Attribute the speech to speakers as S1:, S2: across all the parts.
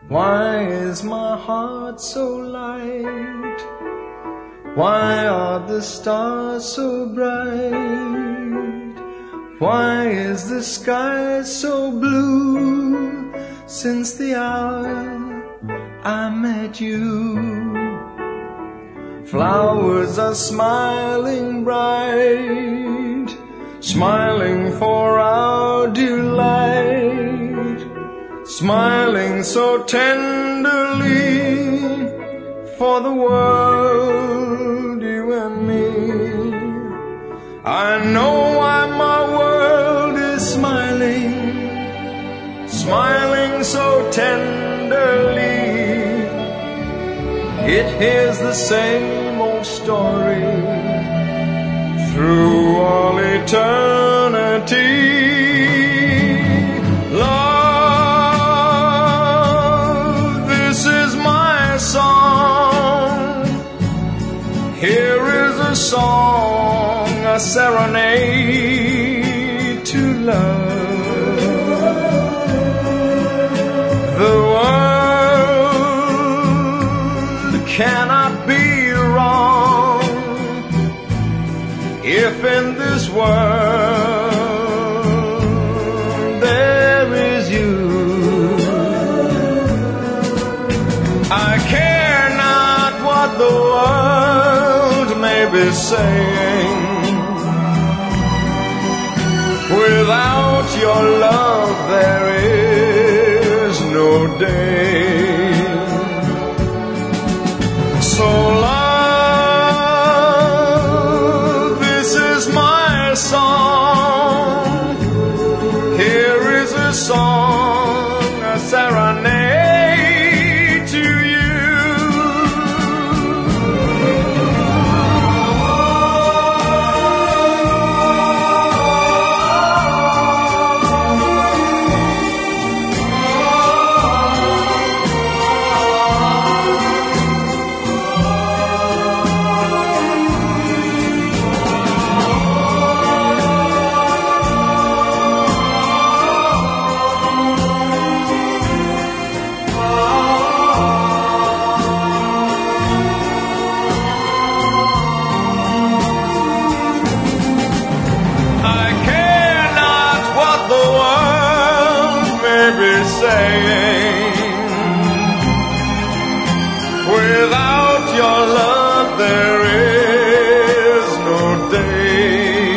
S1: Why is my heart so light? Why are the stars so bright? Why is the sky so blue since the hour I met you? Flowers are smiling bright, smiling for our delight, smiling so tenderly for the world, you and me. I know why my world is smiling, smiling so tenderly. It hears the same old story through all eternity. Love, this is my song. Here is a song, a serenade to love. The world cannot be wrong if in this world there is you. I care not what the world may be saying. Without your love there is no day. So love, this is my song. Here is a song, a serenade to you. Saying, without your love there is no day.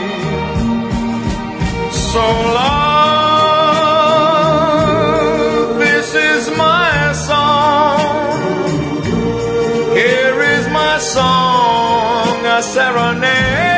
S1: So love, this is my song. Here is my song, a serenade.